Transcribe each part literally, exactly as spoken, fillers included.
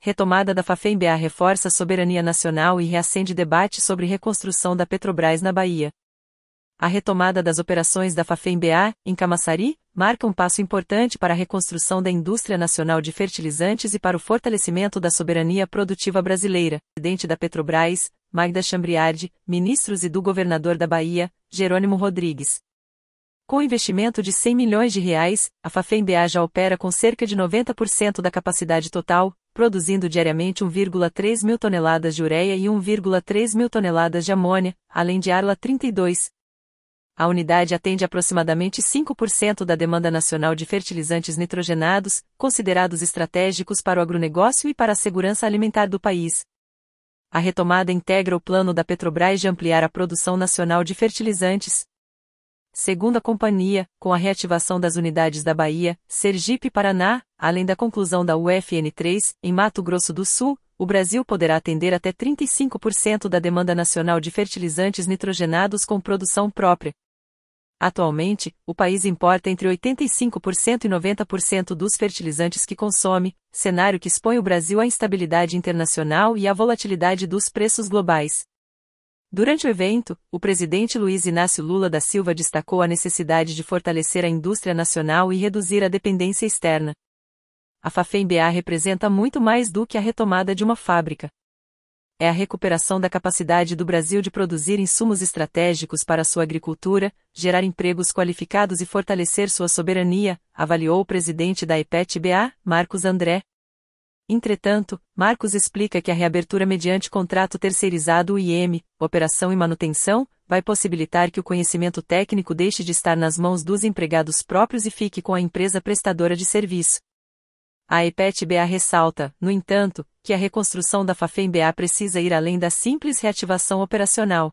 Retomada da Fafem-B A reforça a soberania nacional e reacende debate sobre reconstrução da Petrobras na Bahia. A retomada das operações da Fafem-B A, em Camaçari, marca um passo importante para a reconstrução da indústria nacional de fertilizantes e para o fortalecimento da soberania produtiva brasileira. Presidente da Petrobras, Magda Chambriardi, ministros e do governador da Bahia, Jerônimo Rodrigues. Com investimento de cem milhões de reais, a Fafem-B A já opera com cerca de noventa por cento da capacidade total, produzindo diariamente um vírgula três mil toneladas de ureia e um vírgula três mil toneladas de amônia, além de Arla trinta e dois. A unidade atende aproximadamente cinco por cento da demanda nacional de fertilizantes nitrogenados, considerados estratégicos para o agronegócio e para a segurança alimentar do país. A retomada integra o plano da Petrobras de ampliar a produção nacional de fertilizantes. Segundo a companhia, com a reativação das unidades da Bahia, Sergipe e Paraná, além da conclusão da U F N três, em Mato Grosso do Sul, o Brasil poderá atender até trinta e cinco por cento da demanda nacional de fertilizantes nitrogenados com produção própria. Atualmente, o país importa entre oitenta e cinco por cento e noventa por cento dos fertilizantes que consome, cenário que expõe o Brasil à instabilidade internacional e à volatilidade dos preços globais. Durante o evento, o presidente Luiz Inácio Lula da Silva destacou a necessidade de fortalecer a indústria nacional e reduzir a dependência externa. A Fafem-B A representa muito mais do que a retomada de uma fábrica. É a recuperação da capacidade do Brasil de produzir insumos estratégicos para sua agricultura, gerar empregos qualificados e fortalecer sua soberania, avaliou o presidente da Epet-B A, Marcos André. Entretanto, Marcos explica que a reabertura mediante contrato terceirizado U I M, operação e manutenção, vai possibilitar que o conhecimento técnico deixe de estar nas mãos dos empregados próprios e fique com a empresa prestadora de serviço. A Epet-B A ressalta, no entanto, que a reconstrução da Fafem-B A precisa ir além da simples reativação operacional.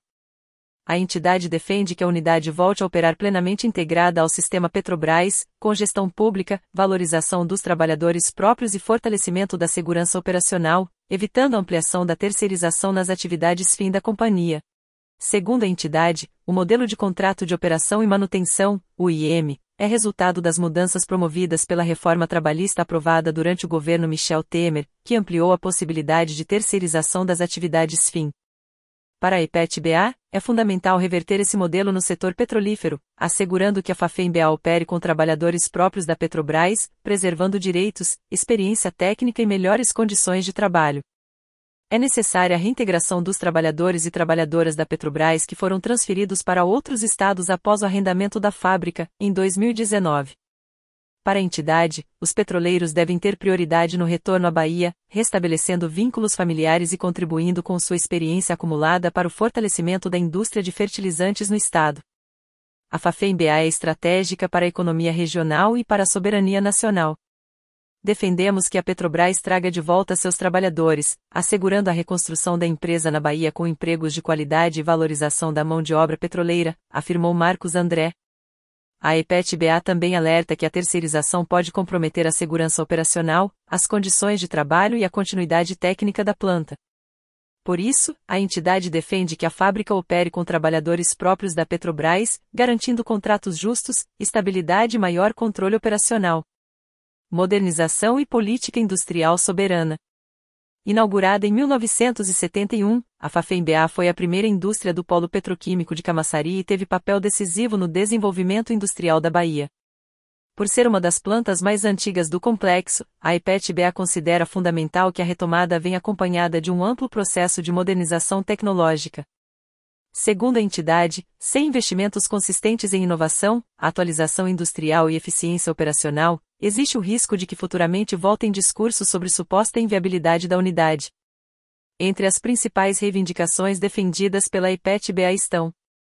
A entidade defende que a unidade volte a operar plenamente integrada ao sistema Petrobras, com gestão pública, valorização dos trabalhadores próprios e fortalecimento da segurança operacional, evitando a ampliação da terceirização nas atividades fim da companhia. Segundo a entidade, o modelo de contrato de operação e manutenção, o I M, é resultado das mudanças promovidas pela reforma trabalhista aprovada durante o governo Michel Temer, que ampliou a possibilidade de terceirização das atividades fim. Para a Epet-B A, é fundamental reverter esse modelo no setor petrolífero, assegurando que a Fafem-B A opere com trabalhadores próprios da Petrobras, preservando direitos, experiência técnica e melhores condições de trabalho. É necessária a reintegração dos trabalhadores e trabalhadoras da Petrobras que foram transferidos para outros estados após o arrendamento da fábrica, em dois mil e dezenove. Para a entidade, os petroleiros devem ter prioridade no retorno à Bahia, restabelecendo vínculos familiares e contribuindo com sua experiência acumulada para o fortalecimento da indústria de fertilizantes no estado. A Fafem-B A é estratégica para a economia regional e para a soberania nacional. Defendemos que a Petrobras traga de volta seus trabalhadores, assegurando a reconstrução da empresa na Bahia com empregos de qualidade e valorização da mão de obra petroleira, afirmou Marcos André. A Epet-B A também alerta que a terceirização pode comprometer a segurança operacional, as condições de trabalho e a continuidade técnica da planta. Por isso, a entidade defende que a fábrica opere com trabalhadores próprios da Petrobras, garantindo contratos justos, estabilidade e maior controle operacional. Modernização e política industrial soberana. Inaugurada em mil novecentos e setenta e um, a Fafem-B A foi a primeira indústria do polo petroquímico de Camaçari e teve papel decisivo no desenvolvimento industrial da Bahia. Por ser uma das plantas mais antigas do complexo, a Epet-B A considera fundamental que a retomada venha acompanhada de um amplo processo de modernização tecnológica. Segundo a entidade, sem investimentos consistentes em inovação, atualização industrial e eficiência operacional, existe o risco de que futuramente voltem discursos sobre suposta inviabilidade da unidade. Entre as principais reivindicações defendidas pela Epet-B A estão: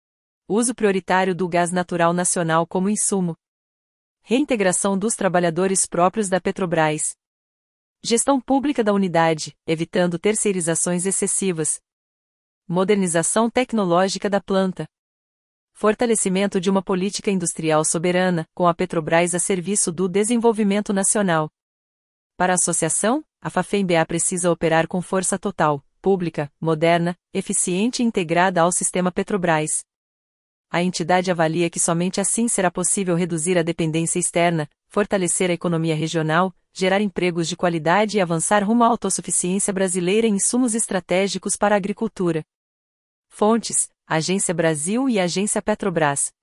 uso prioritário do gás natural nacional como insumo, reintegração dos trabalhadores próprios da Petrobras, gestão pública da unidade, evitando terceirizações excessivas, modernização tecnológica da planta, fortalecimento de uma política industrial soberana, com a Petrobras a serviço do desenvolvimento nacional. Para a associação, a Fafem-B A precisa operar com força total, pública, moderna, eficiente e integrada ao sistema Petrobras. A entidade avalia que somente assim será possível reduzir a dependência externa, fortalecer a economia regional, gerar empregos de qualidade e avançar rumo à autossuficiência brasileira em insumos estratégicos para a agricultura. Fontes: Agência Brasil e Agência Petrobras.